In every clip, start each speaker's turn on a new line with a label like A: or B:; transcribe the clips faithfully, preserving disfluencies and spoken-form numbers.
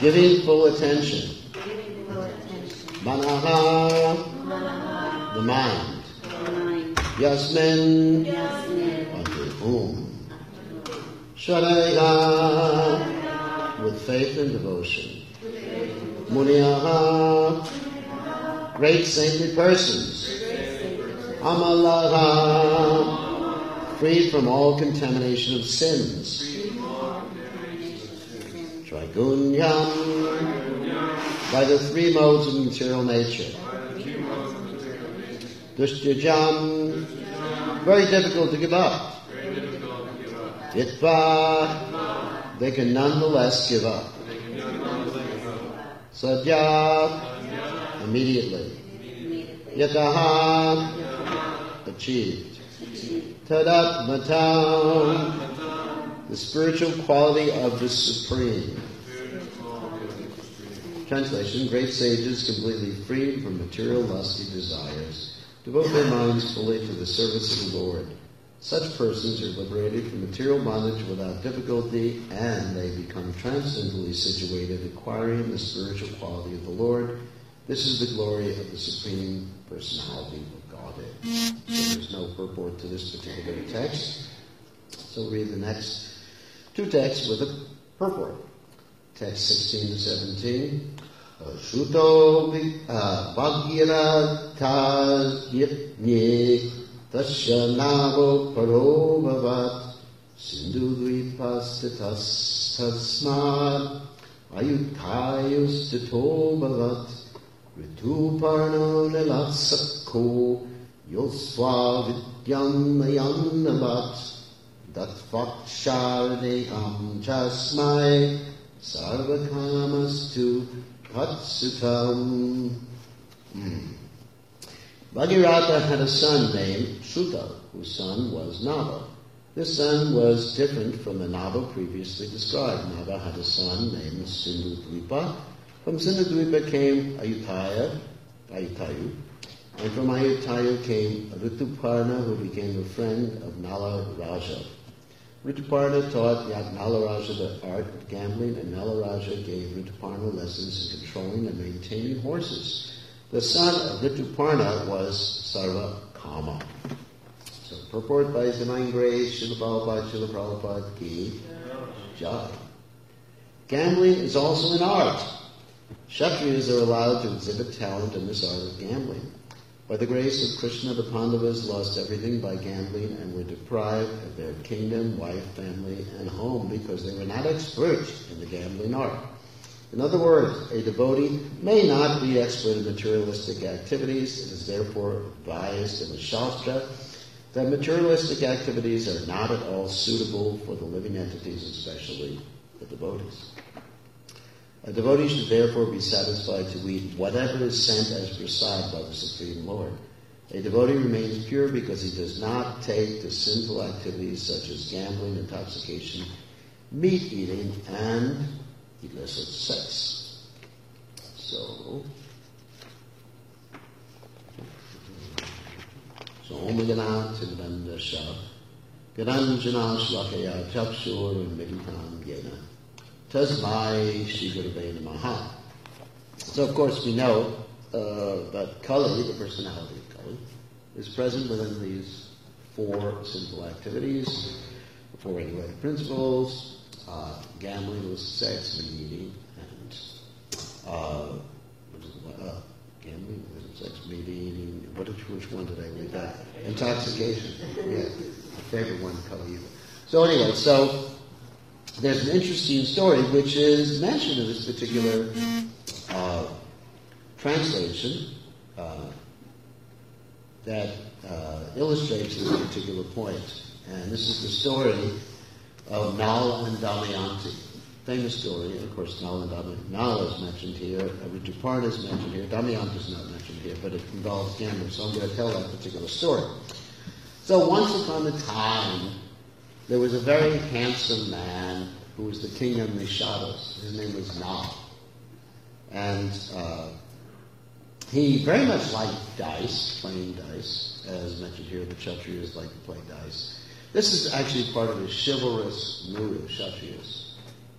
A: Giving full attention.
B: Giving full attention.
A: Manaha,
B: Manaha,
A: the mind.
B: the mind.
A: Yasmin,
B: Yasmin,
A: unto whom. Shraddha, with faith and devotion. Muniyaha, great saintly persons. Amalaha, freed from all contamination of sins. Trigunyam, by the three modes of material nature. Dushyajam, very difficult to give up. Yitva, they can nonetheless give up. Sadya, immediately. Yataha, achieved. Tadatmatam, the spiritual quality of the Supreme. Translation, great sages, completely freed from material lusty desires, devote their minds fully to the service of the Lord. Such persons are liberated from material bondage without difficulty, and they become transcendently situated, acquiring the spiritual quality of the Lord. This is the glory of the Supreme Personality of Godhead. So there's no purport to this particular text. So read the next two texts with a purport. Text sixteen to seventeen. Shuto Bhagirata Yipni Tasya Navo Paro Bhavat Sindhu Dvipastitas Tasmad Ayutayus Tito Bhavat Ritu Parno Nilasako Yoswa Vidyam Mayanavat Datvakshardeham Chasmai Sarvakamastu Katsutam. Hmm. Bhagirata had a son named Shuta, whose son was Nava. This son was different from the Nava previously described. Nava had a son named Sindhudvipa. From Sindhudvipa came Ayutthaya, Ayuttayu, and from Ayuttayu came Rituparna, who became a friend of Nala Raja. Rituparna taught Nala Raja the art of gambling, and Nala Raja gave Rituparna lessons in controlling and maintaining horses. The son of Rituparna was Sarvakama. So, purport by His Divine Grace, Srila Prabhupada, Srila Prabhupada Ki Jai. Gambling is also an art. Kshatriyas are allowed to exhibit talent in this art of gambling. By the grace of Krishna, the Pandavas lost everything by gambling and were deprived of their kingdom, wife, family, and home because they were not experts in the gambling art. In other words, a devotee may not be expert in materialistic activities. It is therefore advised in the Shastra that materialistic activities are not at all suitable for the living entities, especially the devotees. A devotee should therefore be satisfied to eat whatever is sent as prasad by the Supreme Lord. A devotee remains pure because he does not take to sinful activities such as gambling, intoxication, meat eating, and illicit sex. So, so Omagana Tindandasha Garanjana Shlakaya Chapsur Meditam Yena Tasmai Shri Gurave Namaha. So, of course, we know uh, that Kali, the personality of Kali, is present within these four sinful activities, the four regulated principles, uh, gambling, illicit sex, meat eating, and uh, what is it, uh, gambling, illicit sex, meat eating. What is, which one did I read that? Intoxication. Yeah, my favorite one, Kali. So anyway, so there's an interesting story which is mentioned in this particular uh, translation uh, that uh, illustrates this particular point. And this is the story of Nala and Damayanti. Famous story, and of course Nala and Damayanti. Nala is mentioned here, Rituparna is mentioned here, Damayanti is not mentioned here, but it involves gambling, so I'm going to tell that particular story. So once upon a time, there was a very handsome man who was the king of Nishadas. His name was Nala. And uh, he very much liked dice, playing dice. As mentioned here, the Kshatriyas like to play dice. This is actually part of the chivalrous mood of Kshatriyas.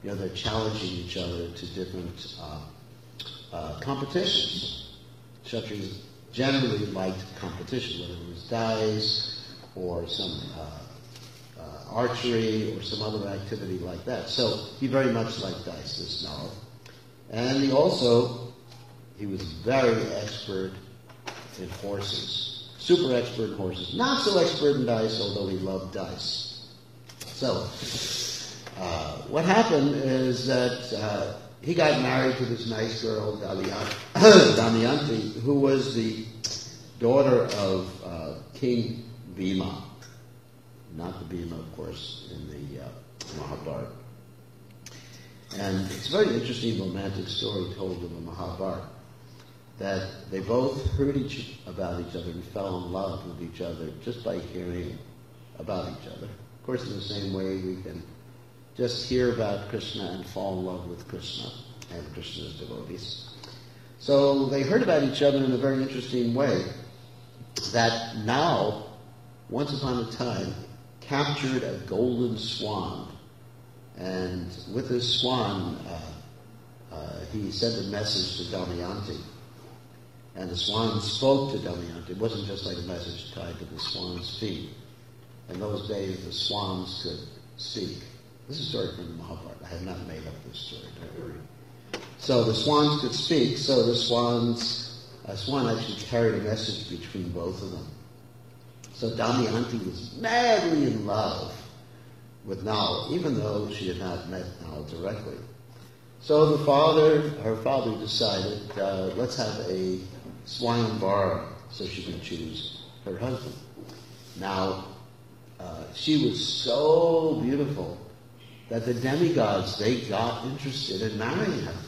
A: you know, they're challenging each other to different uh, uh, competitions. Kshatriyas generally liked competition, whether it was dice or some uh, uh, archery or some other activity like that. So he very much liked dice, this Nala. And he also, he was very expert in horses. Super expert in horses. Not so expert in dice, although he loved dice. So, uh, what happened is that uh, he got married to this nice girl, Damayanti, who was the daughter of uh, King Bhima. Not the Bhima, of course, in the uh, Mahabharata. And it's a very interesting romantic story told in the Mahabharata, that they both heard each about each other and fell in love with each other just by hearing about each other. Of course, in the same way, we can just hear about Krishna and fall in love with Krishna and Krishna's devotees. So they heard about each other in a very interesting way, that now, once upon a time, captured a golden swan. And with this swan, uh, uh, he sent a message to Damayanti. And the swan spoke to Damayanti. It wasn't just like a message tied to the swan's feet. In those days, the swans could speak. This is a story from the Mahabharata. I have not made up this story, don't worry. So the swans could speak. So the swans, a swan actually carried a message between both of them. So Damayanti was madly in love with Nala, even though she had not met Nala directly. So the father, her father decided, uh, let's have a Swayamvara so she can choose her husband. Now, uh, she was so beautiful that the demigods, they got interested in marrying her.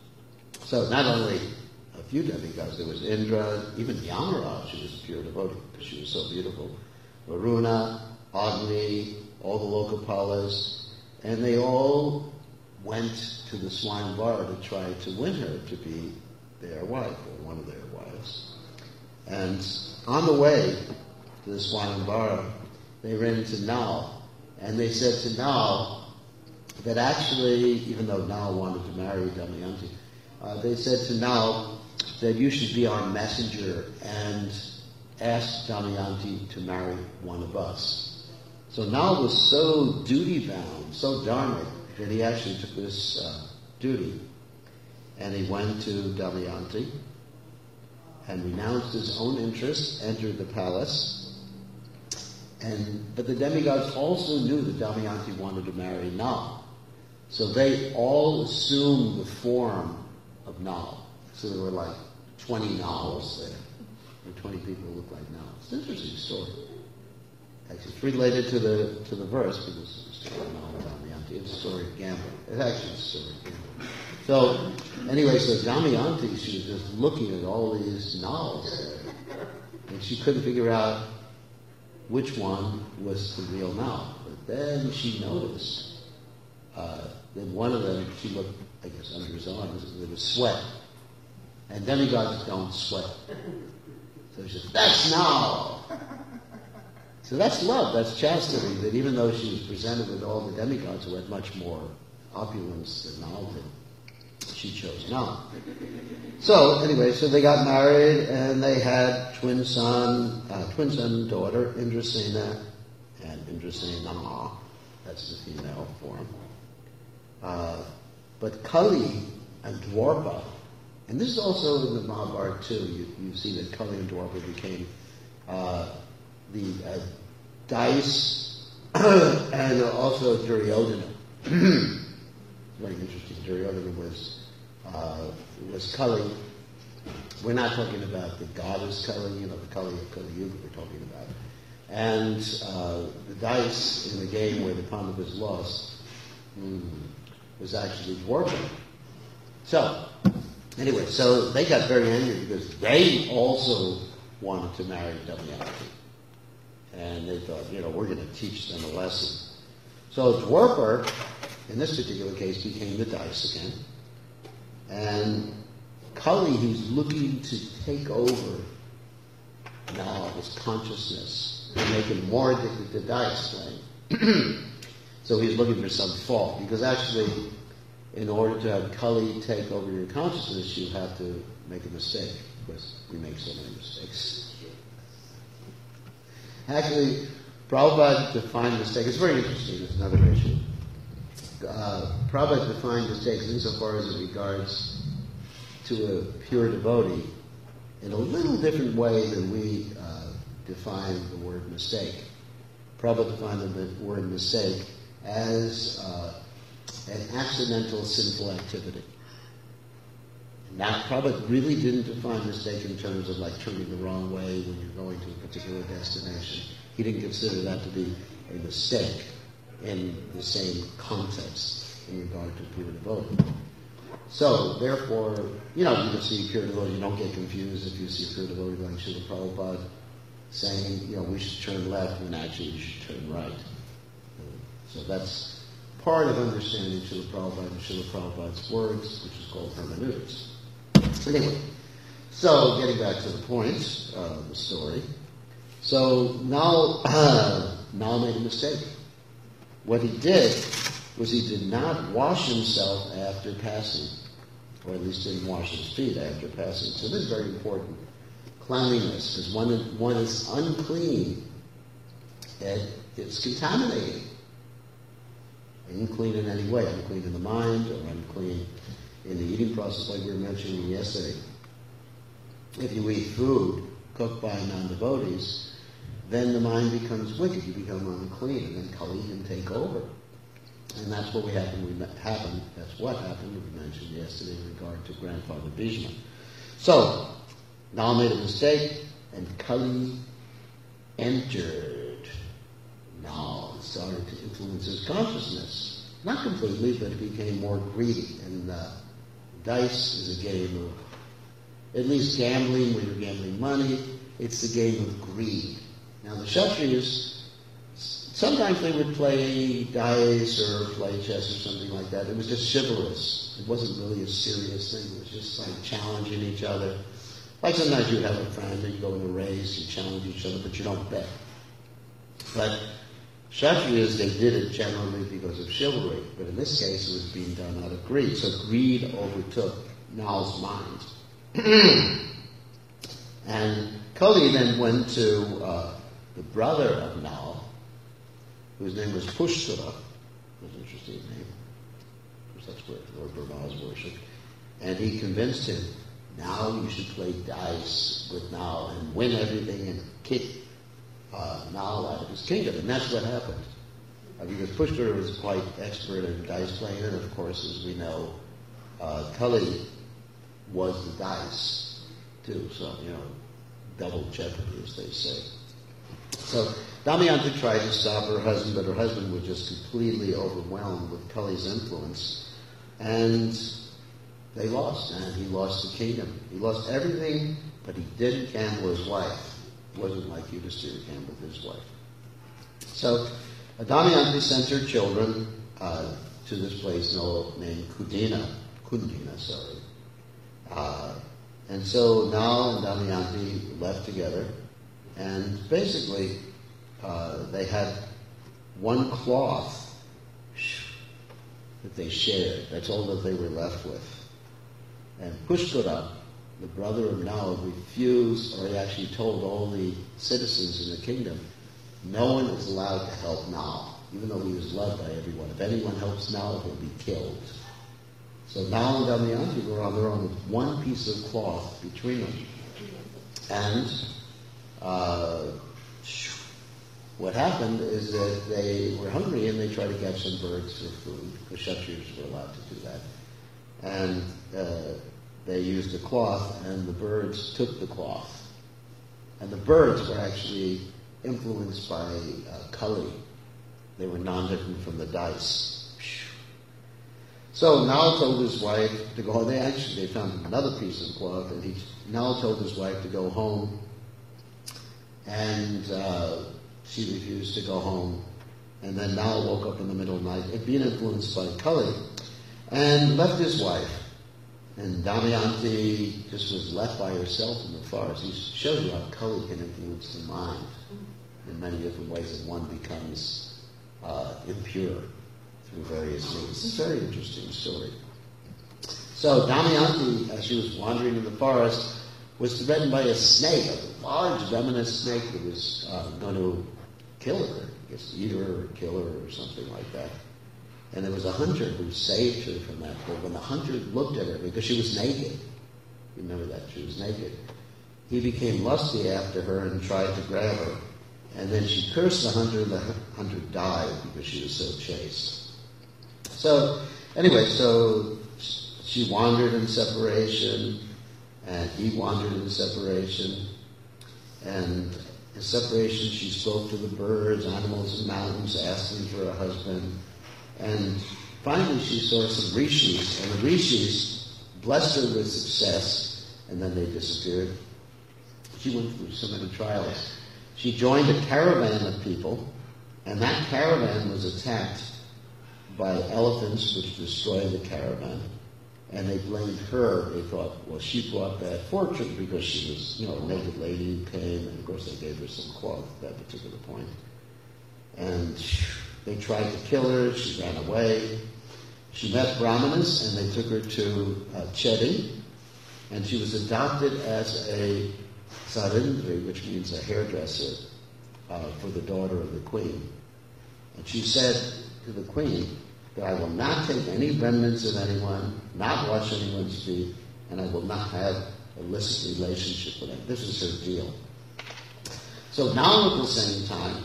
A: So not only a few demigods, there was Indra, even Yamaraj, who was a pure devotee because she was so beautiful, Varuna, Agni, all the Lokapalas, and they all went to the Swayamvara to try to win her to be their wife, or one of their wives. And on the way to the Swayamvara, they ran into Nal, and they said to Nal that actually, even though Nal wanted to marry Damayanti, uh, they said to Nal that you should be our messenger and ask Damayanti to marry one of us. So Nal was so duty-bound, so dharmic, that he actually took this uh, duty. And he went to Damayanti and renounced his own interests, entered the palace. And but the demigods also knew that Damayanti wanted to marry Nal. So they all assumed the form of Nal. So there were like twenty Nals there. And twenty people who looked like Nal. It's an interesting story. Actually, it's related to the to the verse, because it's a story of Nal and Damayanti. It's a story of gambling. It's actually a story of gambling. So, anyway, so Damayanti, she was just looking at all these Nals there. And she couldn't figure out which one was the real Nal. But then she noticed uh, that one of them, she looked, I guess, under his arms, there was sweat. And demigods don't sweat. So she said, that's Nal! So that's love, that's chastity, that even though she was presented with all the demigods who had much more opulence than Nal did, she chose Nal. So anyway, so they got married and they had twin son, uh, twin son and daughter, Indrasena and Indrasena. That's the female form. Uh, but Kali and Dwarpa, and this is also in the Mahabharata too. You, you see that Kali and Dwarpa became uh, the uh, dice and also Duryodhana. Very interesting. Duryodhana was uh, was Kali. We're not talking about the goddess Kali, you know, the Kali of Kali Yuga we're talking about. And uh, the dice in the game where the Pandavas lost mm, was actually Dwarpa. So, anyway, so they got very angry because they also wanted to marry Damayanti. And they thought, you know, we're going to teach them a lesson. So Dwarpa, in this particular case, became the dice again. And Kali, who's looking to take over now his consciousness and make him more addicted to dice playing. So he's looking for some fault, because actually in order to have Kali take over your consciousness, you have to make a mistake, because we make so many mistakes. Actually, Prabhupada defined mistake. It's very interesting. It's another issue. Uh, Prabhupada defined mistakes insofar as it regards to a pure devotee in a little different way than we uh, define the word mistake. Prabhupada defined the word mistake as uh, an accidental sinful activity. Now, Prabhupada really didn't define mistake in terms of like turning the wrong way when you're going to a particular destination. He didn't consider that to be a mistake in the same context in regard to pure devotee. So, therefore, you know, you can see pure devotee, you don't get confused if you see a pure devotee like Srila Prabhupada saying, you know, we should turn left when actually you should turn right. So that's part of understanding Srila Prabhupada and Srila Prabhupada's words, which is called hermeneutics. Anyway, so getting back to the point of the story. So now, uh, Nal made a mistake. What he did was he did not wash himself after passing, or at least didn't wash his feet after passing. So this is very important. Cleanliness, because when one is unclean, it, it's contaminating. Unclean in any way, unclean in the mind, or unclean in the eating process, like we were mentioning yesterday. If you eat food cooked by non-devotees, then the mind becomes wicked, you become unclean, and then Kali can take over. And that's what we happened, we happened, that's what happened, we mentioned yesterday in regard to Grandfather Bhishma. So, Nal made a mistake, and Kali entered Nal and started to influence his consciousness. Not completely, but it became more greedy. And uh, dice is a game of, at least gambling, when you're gambling money, it's the game of greed. Now the Kshatriyas, sometimes they would play dice or play chess or something like that. It was just chivalrous. It wasn't really a serious thing. It was just like challenging each other. Like sometimes you have a friend and you go in a race, you challenge each other, but you don't bet. But Kshatriyas, they did it generally because of chivalry. But in this case, it was being done out of greed. So greed overtook Nal's mind. And Kali then went to uh, the brother of Nal, whose name was Pushkara. That's an interesting name. Because that's where Lord Brahma is worshipped. And he convinced him, now you should play dice with Nal and win everything and kick uh, Nal out of his kingdom. And that's what happened. Uh, because Pushkara was quite expert in dice playing, and of course, as we know, uh, Kali was the dice, too. So, you know, double jeopardy, as they say. So, Damayanti tried to stop her husband, but her husband was just completely overwhelmed with Kali's influence. And they lost, and he lost the kingdom. He lost everything, but he didn't gamble his wife. It wasn't like Yudhishthira gambled his wife. So, Damayanti sent her children uh, to this place named Kudina, Kundina, sorry. Uh, and so Nal and Damayanti left together, and basically uh, they had one cloth that they shared. That's all that they were left with. And Pushkara, the brother of Nal, refused, or he actually told all the citizens in the kingdom, no one is allowed to help Nal, even though he was loved by everyone. If anyone helps Nal, he'll be killed. So Nal and Damayanti were on their own with one piece of cloth between them. And uh, what happened is that they were hungry and they tried to catch some birds for food, because Kshatriyas were allowed to do that. And uh, they used a cloth, and the birds took the cloth. And the birds were actually influenced by uh, Kali. They were non-different from the dice. So Nal told his wife to go home. They actually they found another piece of cloth, and he Nal told his wife to go home, and uh, she refused to go home. And then Nal woke up in the middle of the night, being influenced by Kali, and left his wife. And Damayanti just was left by herself in the forest. He shows you how Kali can influence the mind in many different ways, and one becomes uh, impure through various means. It's a very interesting story. So Damayanti, as she was wandering in the forest, was threatened by a snake, a large venomous snake that was uh, going to kill her, I guess eat her or kill her or something like that. And there was a hunter who saved her from that. But when the hunter looked at her, because she was naked, you remember that, she was naked, he became lusty after her and tried to grab her. And then she cursed the hunter, and the hunter died because she was so chaste. So, anyway, so she wandered in separation, and he wandered in separation. And in separation, she spoke to the birds, animals, and mountains, asking for a husband. And finally, she saw some rishis, and the rishis blessed her with success, and then they disappeared. She went through so many trials. She joined a caravan of people, and that caravan was attacked by elephants, which destroyed the caravan. And they blamed her. They thought, well, she brought bad fortune because she was, you know, a naked lady who came, and of course they gave her some cloth at that particular point. And they tried to kill her. She ran away. She met Brahmanas, and they took her to uh, Chedi, and she was adopted as a sarindri, which means a hairdresser, uh, for the daughter of the queen. And she said to the queen that I will not take any remnants of anyone, not wash anyone's feet, and I will not have illicit relationship with them. This is her deal. So now at the same time,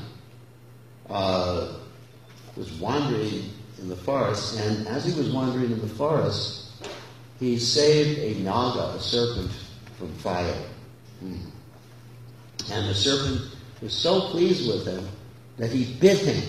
A: uh, was wandering in the forest, and as he was wandering in the forest, he saved a naga, a serpent, from fire. Hmm. And the serpent was so pleased with him that he bit him.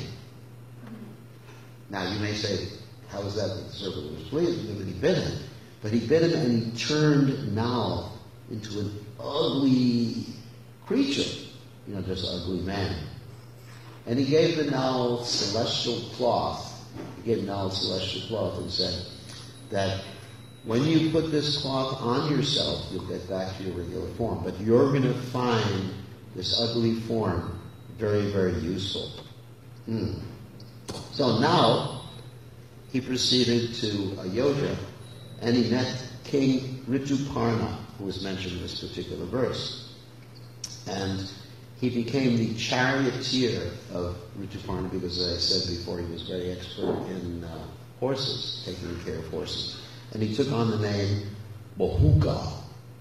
A: Now you may say, how is that that the serpent was pleased? Because he bit him. But he bit him and he turned Nal into an ugly creature. You know, just an ugly man. And he gave the Nal celestial cloth. He gave Nal celestial cloth and said that when you put this cloth on yourself, you'll get back to your regular form. But you're going to find this ugly form very, very useful. Hmm. So now he proceeded to Ayodhya, and he met King Rituparna, who was mentioned in this particular verse. And he became the charioteer of Rituparna because, as I said before, he was very expert in uh, horses, taking care of horses. And he took on the name Bahuka.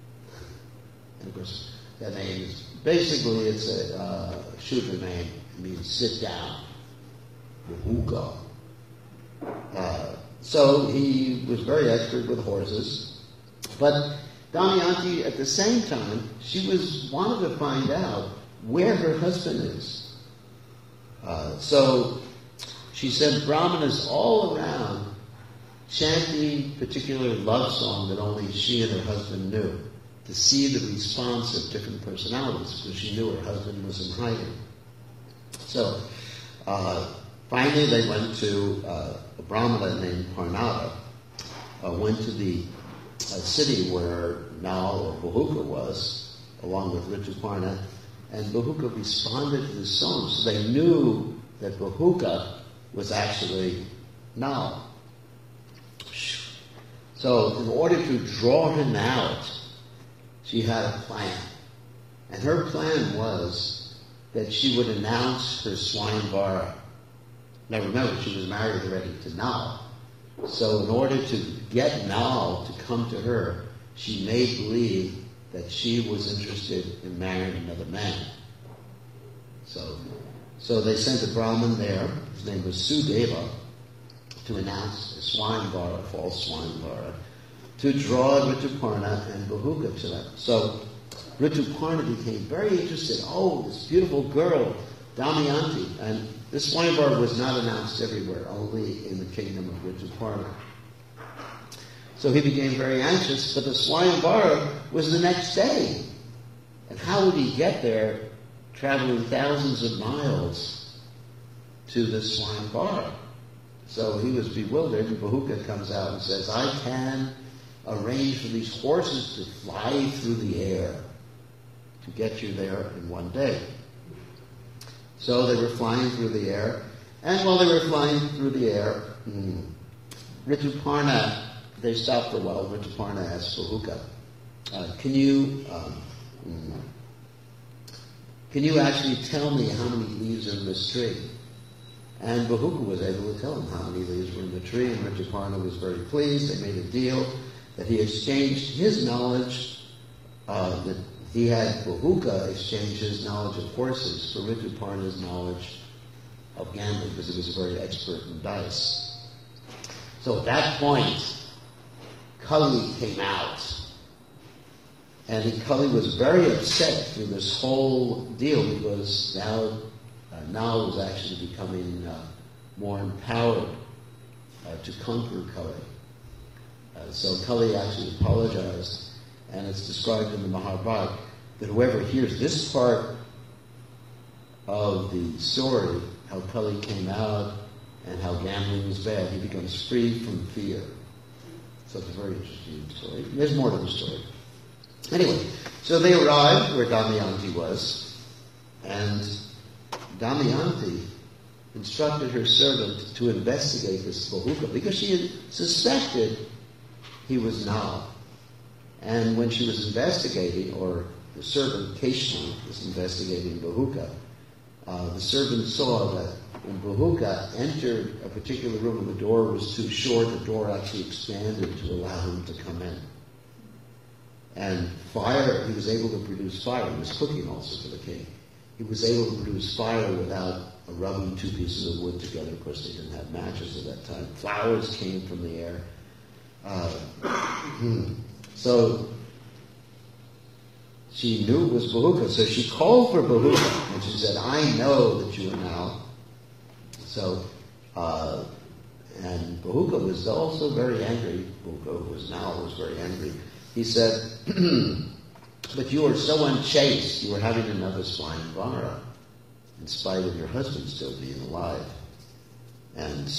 A: And of course, that name is, basically it's a uh, Shudra name. It means sit down. Bahuka. Uh, so he was very expert with horses. But Damayanti, at the same time, she was wanted to find out where her husband is. Uh, so she sent brahmanas all around chanting particular love song that only she and her husband knew, to see the response of different personalities, because she knew her husband was in hiding. So uh, finally they went to uh, a brahmana named Parnava, uh, went to the uh, city where Nal or Bahuka was, along with Rituparna, and Bahuka responded to the song, so they knew that Bahuka was actually Nal. So in order to draw him out, she had a plan. And her plan was that she would announce her Swayamvara. Now remember, she was married already to Nal. So in order to get Nal to come to her, she made believe that she was interested in marrying another man. So, so they sent a Brahmin there, his name was Sudeva, to announce a Swayamvara, false Swayamvara, to draw Rituparna and Bahuka to them. So Rituparna became very interested. Oh, this beautiful girl, Damayanti. And this Swayamvara was not announced everywhere, only in the kingdom of Rituparna. So he became very anxious, but the Swayamvara was the next day. And how would he get there, traveling thousands of miles to this Swayamvara? So he was bewildered, and Bahuka comes out and says, I can arrange for these horses to fly through the air to get you there in one day. So they were flying through the air, and while they were flying through the air, hmm, Rituparna they stopped for a while. Rituparna asked Bahuka, uh, can you um, mm, can you actually tell me how many leaves are in this tree? And Bahuka was able to tell him how many leaves were in the tree, and Rituparna was very pleased. They made a deal that he exchanged his knowledge, uh, that he had Bahuka exchange his knowledge of horses for Rituparna's knowledge of gambling, because he was very expert in dice. So at that point, Kali came out. And he, Kali was very upset through this whole deal, because now uh, Nal was actually becoming uh, more empowered uh, to conquer Kali. Uh, so Kali actually apologized, and it's described in the Mahabharata that whoever hears this part of the story, how Kali came out and how gambling was bad, he becomes free from fear. So it's a very interesting story. There's more to the story. Anyway, so they arrived where Damayanti was, and Damayanti instructed her servant to investigate this Bahuka, because she had suspected he was Nal. And when she was investigating, or the servant Keshna was investigating Bahuka, uh, the servant saw that when Bahuka entered a particular room and the door was too short, the door actually expanded to allow him to come in. And fire, he was able to produce fire. He was cooking also for the king. He was able to produce fire without rubbing two pieces of wood together. Of course, they didn't have matches at that time. Flowers came from the air. Uh, so she knew it was Bahuka. So she called for Bahuka, and she said, I know that you are Nal. So, uh, and Bahuka was also very angry. Bahuka, who was Nal, was very angry. He said, but you are so unchaste, you are having another swine Vara, in spite of your husband still being alive. And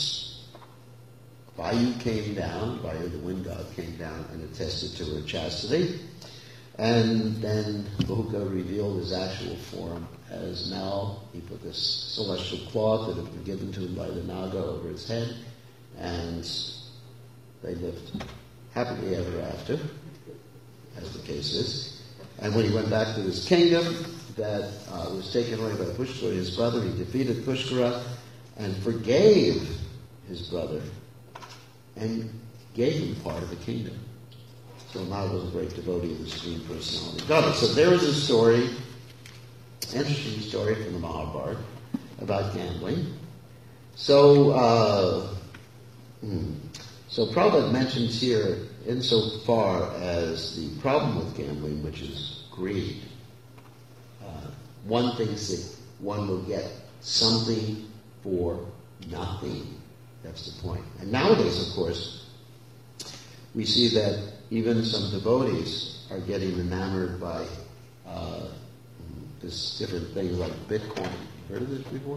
A: Vayu came down, Vayu the wind god came down and attested to her chastity. And then Bahuka revealed his actual form as Nal. He put this celestial cloth that had been given to him by the Naga over his head, and they lived happily ever after, as the case is. And when he went back to his kingdom that uh, was taken away by Pushkara, his brother, he defeated Pushkara and forgave his brother and gave him part of the kingdom. So Nal was a great devotee of the Supreme Personality of God. So there is a story, interesting story from the Mahabharata about gambling. So, uh, hmm, so Prabhupada mentions here, insofar as the problem with gambling, which is greed, uh, one thinks that one will get something for nothing. That's the point. And nowadays, of course, we see that even some devotees are getting enamored by uh, this different thing like Bitcoin. Heard of this before?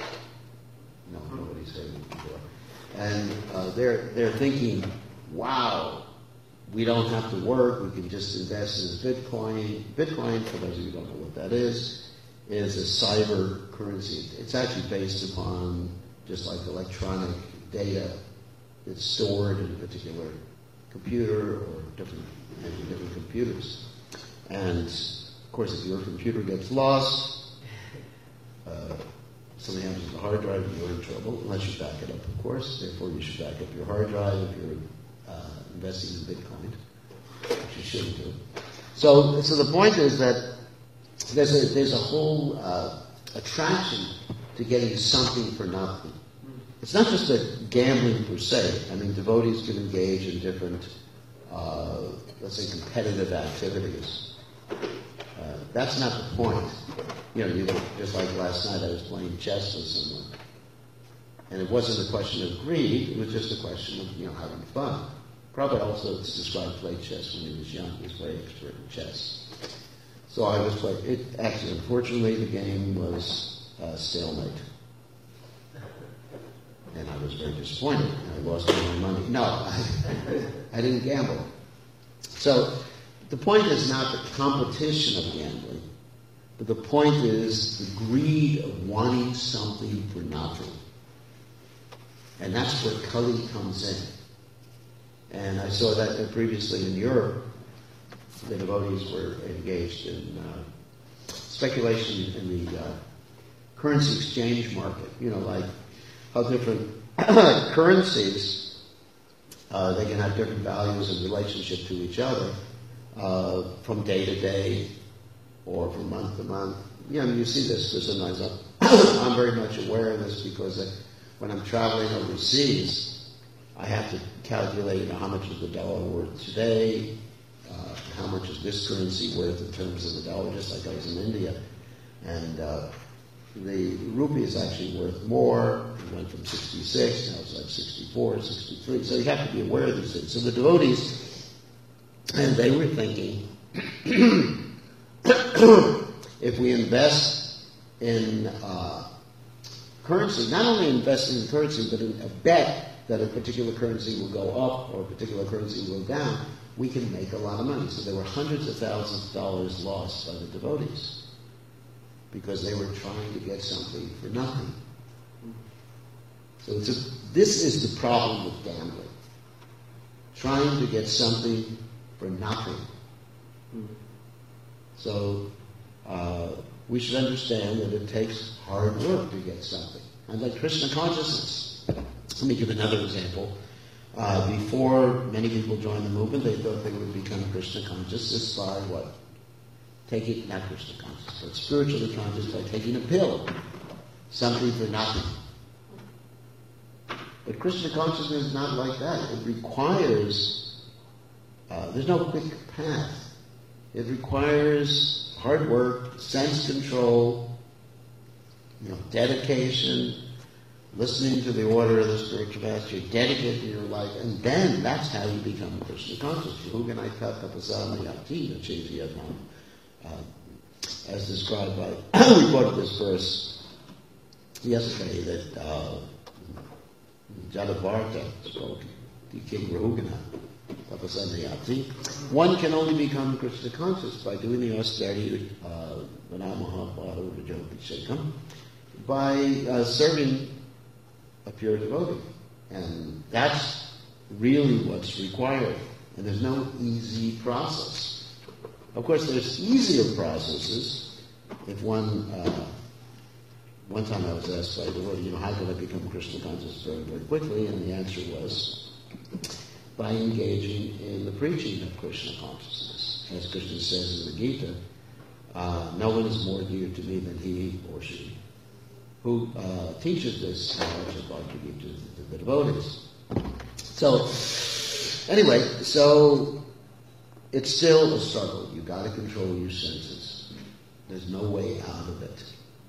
A: No, nobody's heard of it before. And uh, they're they're thinking, wow, we don't have to work, we can just invest in Bitcoin. Bitcoin, for those of you who don't know what that is, is a cyber currency. It's actually based upon just like electronic data that's stored in a particular computer or different, maybe different computers. And of course, if your computer gets lost, uh, something happens to the hard drive, you're in trouble, unless you back it up, of course. Therefore, you should back up your hard drive if you're uh, investing in Bitcoin, which you shouldn't do. So, so the point is that there's a, there's a whole uh, attraction to getting something for nothing. It's not just that gambling per se. I mean, devotees can engage in different, uh, let's say, competitive activities. Uh, that's not the point. You know, you, just like last night, I was playing chess with someone, and it wasn't a question of greed. It was just a question of, you know, having fun. Prabhupada also described play chess when he was young. He was very expert in chess. So I was playing. It actually, unfortunately, the game was uh, stalemate. And I was very disappointed. And I lost all my money. No, I, I didn't gamble. So the point is not the competition of gambling, but the point is the greed of wanting something for nothing. And that's where Kali comes in. And I saw that uh, previously in Europe, the devotees were engaged in uh, speculation in the uh, currency exchange market. You know, like how different currencies, uh, they can have different values in relationship to each other uh, from day to day or from month to month. You know, you see this, because sometimes I'm, I'm very much aware of this because I, when I'm traveling overseas, I have to calculate, you know, how much is the dollar worth today, uh, how much is this currency worth in terms of the dollar, just like I was in India. And uh, the rupee is actually worth more. It went from sixty-six, now it's like sixty-four, sixty-three. So you have to be aware of these things. So the devotees, and they were thinking, if we invest in uh, currency, not only invest in currency, but in a bet that a particular currency will go up or a particular currency will go down, we can make a lot of money. So there were hundreds of thousands of dollars lost by the devotees because they were trying to get something for nothing. So it's a, this is the problem with gambling. Trying to get something for nothing. So uh, we should understand that it takes hard work to get something. And like Krishna consciousness. Let me give another example. Uh, before many people joined the movement, they thought they would become Krishna conscious just by what? Taking, not Krishna conscious, but spiritually conscious by taking a pill. Something for nothing. But Krishna consciousness is not like that. It requires, uh, there's no quick path. It requires hard work, sense control, you know, dedication, listening to the order of the spiritual master, dedicating your life, and then that's how you become Krishna conscious. As described by, we quoted this verse yesterday that uh, Jadavarta spoke to King Rahugana. One can only become Krishna conscious by doing the austerity, uh, by uh, serving a pure devotee. And that's really what's required. And there's no easy process. Of course, there's easier processes. If one, uh, one time I was asked by a devotee, you know, how can I become Krishna conscious very, very quickly? And the answer was by engaging in the preaching of Krishna consciousness. As Krishna says in the Gita, uh, no one is more dear to me than he or she who uh, teaches this knowledge of Bhagavad Gita to the devotees. So, anyway, so it's still a struggle. You've got to control your senses. There's no way out of it.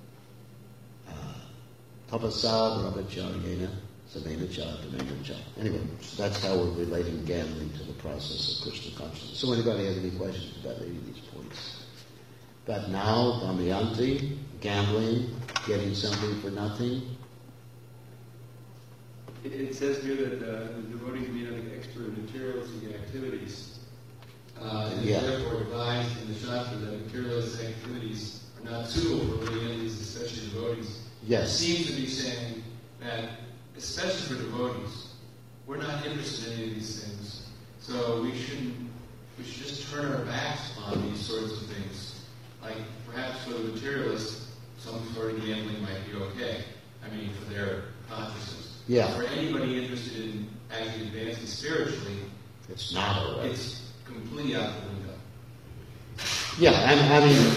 A: Tapasa brahmacharyena sabena cha tamena cha. Anyway, so that's how we're relating gambling to the process of Krishna consciousness. So anybody have any questions about any of these points? But now, Damayanti, gambling, getting something for nothing.
C: It, it says here that uh, the devotees may not be expert in materialistic activities. Uh, and
A: Yeah.
C: therefore advised in the Shastra that materialistic activities are not suitable for living entities, especially devotees.
A: Yes.
C: It seems to be saying that, especially for devotees, we're not interested in any of these things. So we shouldn't, we should just turn our backs on these sorts of things. Like, perhaps for the materialist, some sort of gambling might be okay. I mean, for their consciousness.
A: Yeah.
C: For anybody interested in actually advancing spiritually,
A: It's not all right.
C: it's completely out the window.
A: Yeah, I, I mean,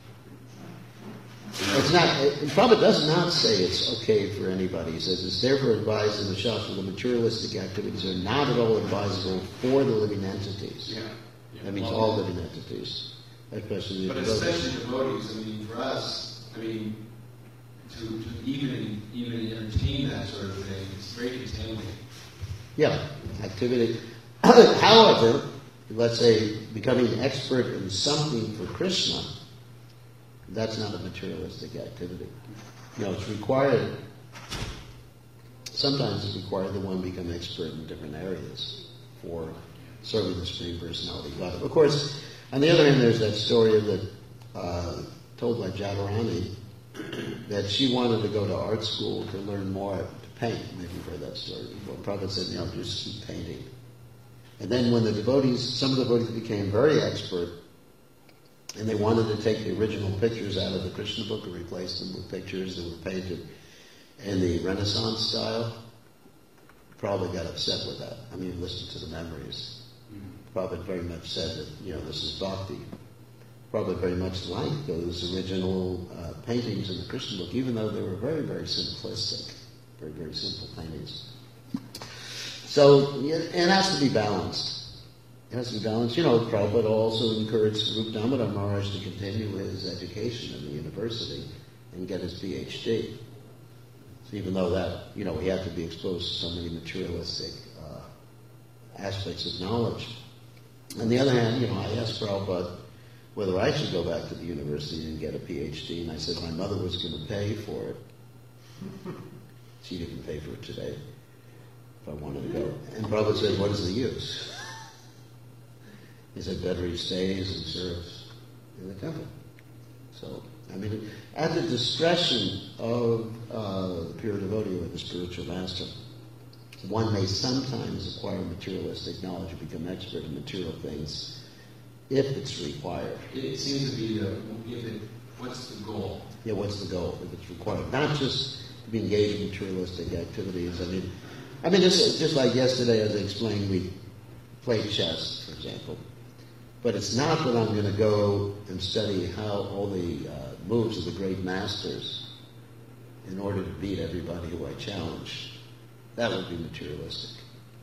A: it's not, it probably does not say it's okay for anybody. It says it's therefore advised in the Shastra the materialistic activities are not at all advisable for the living entities.
C: Yeah. yeah.
A: That means
C: Well,
A: all living entities, especially the
C: But
A: devotees.
C: especially devotees, I mean, for us, I mean, to, to even even entertain that sort of thing, it's very contaminating.
A: Yeah, activity. However, let's say becoming an expert in something for Krishna, that's not a materialistic activity. You know, it's required, sometimes it's required that one become expert in different areas for serving the Supreme Personality of God. Of course, on the other hand, there's that story that uh, told by Jadharani that she wanted to go to art school to learn more to paint. Maybe you've heard that story before. The Prophet said, you know, just keep painting. And then when the devotees, some of the devotees became very expert, and they wanted to take the original pictures out of the Krishna book and replace them with pictures that were painted in the Renaissance style, Prabhupada got upset with that. I mean, listen to the memories. Prabhupada very much said that, you know, this is bhakti. Prabhupada very much liked those original uh, paintings in the Krishna book, even though they were very, very simplistic, very, very simple paintings. So it has to be balanced. It has to be balanced. You know, Prabhupada also encouraged Rup Damodar Maharaj to continue his education in the university and get his P H D. So even though that, you know, he had to be exposed to so many materialistic uh, aspects of knowledge. On the other hand, you know, I asked Prabhupada whether I should go back to the university and get a P H D, and I said my mother was going to pay for it. She didn't pay for it today, if I wanted to go. And Prabhupada said, what is the use? He said, better he stays and serves in the temple. So, I mean, at the discretion of uh, the pure devotee or the spiritual master, one may sometimes acquire materialistic knowledge and become expert in material things if it's required.
C: It seems to be, uh, if it, what's the goal?
A: Yeah, what's the goal if it's required? Not just to be engaged in materialistic activities. I mean, I mean, just, just like yesterday, as I explained, we played chess, for example. But it's not that I'm going to go and study how all the uh, moves of the great masters in order to beat everybody who I challenge. That would be materialistic.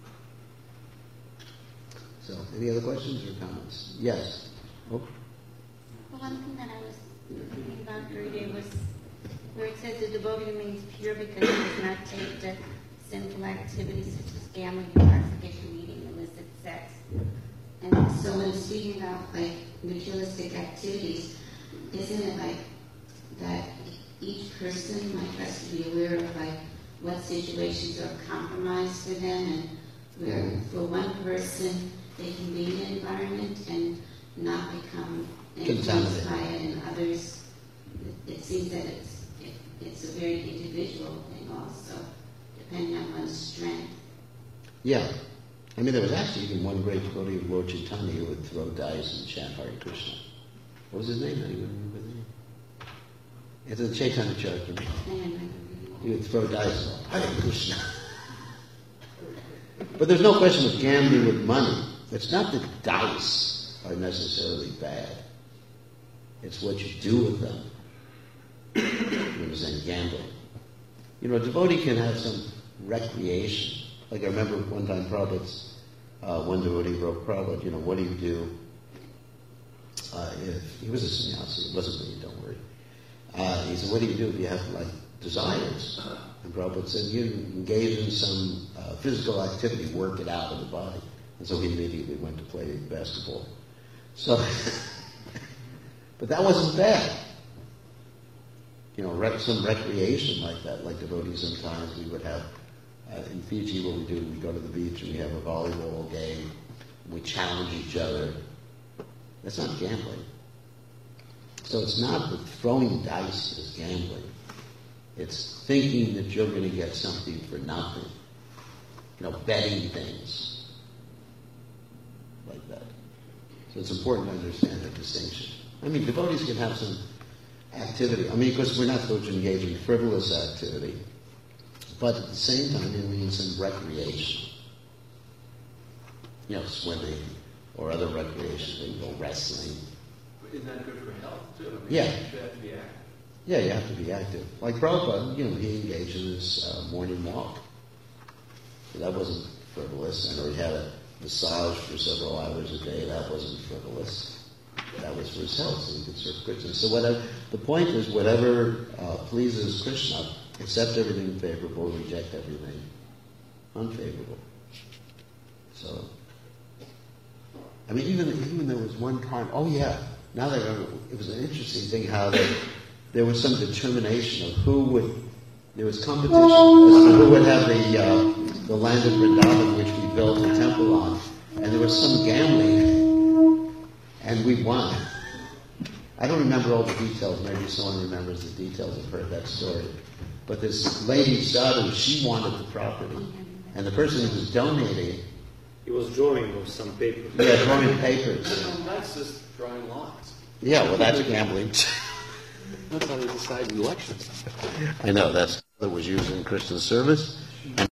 A: So, any other questions or comments? Yes. Oh.
B: Well, one thing that I was thinking about the other day was where it says the devotee remains pure because he does not take to sinful activities such as gambling, intoxication, eating, illicit sex. And so when speaking about like materialistic activities, isn't it like that each person like has to be aware of like what situations are compromised for them, and where for one person they can be in an environment and not become influenced by it, and others it, it seems that it's it, it's a very individual thing also, depending on one's strength.
A: Yeah. I mean, there was actually even one great devotee of Lord Chaitanya who would throw dice and chant Hare Krishna. What was his name? Anyone remember his name? It's a Chaitanya Charitamrita. He would throw dice, Hare Krishna. But there's no question of gambling with money. It's not that dice are necessarily bad. It's what you do with them. You understand? Gambling. You know, a devotee can have some recreation. Like I remember one time Prabhupada's, uh, one devotee wrote Prabhupada, you know, what do you do uh, if, he was a sannyasi, it wasn't me, don't worry. Uh, he said, what do you do if you have, like, desires? And Prabhupada said, you engage in some uh, physical activity, work it out of the body. And so he immediately went to play basketball. So, but that wasn't bad. You know, rec- some recreation like that, like devotees sometimes we would have. Uh, in Fiji, what we do, we go to the beach and we have a volleyball game. We challenge each other. That's not gambling. So it's not that throwing dice is gambling. It's thinking that you're going to get something for nothing. You know, betting things like that. So it's important to understand the distinction. I mean, devotees can have some activity. I mean, because we're not supposed to engage in frivolous activity. But at the same time, it means some recreation. You know, swimming or other recreation, you go wrestling.
C: Isn't that good for health, too? I mean,
A: Yeah.
C: You should have to be active.
A: Yeah, you have to be active. Like Prabhupada, you know, he engaged in his uh, morning walk. So that wasn't frivolous. I know he had a massage for several hours a day. That wasn't frivolous. That was for his health, so he could serve Krishna. So whatever, the point is, whatever uh, pleases Krishna, accept everything favorable, reject everything unfavorable. So, I mean, even even there was one time, oh yeah, now that I remember, it was an interesting thing how there, there was some determination of who would, there was competition as to who would have the, uh, the land of Vrindavan, which we built a temple on, and there was some gambling, and we won. I don't remember all the details, maybe someone remembers the details, I've heard that story. But this lady, Sadhu, she wanted the property. And the person who was donating
D: He was drawing on some paper.
A: Yeah, drawing papers.
E: That's just drawing lines.
A: Yeah, well, that's gambling.
E: That's how they decide the elections.
A: I know, that's that was used in Christian service.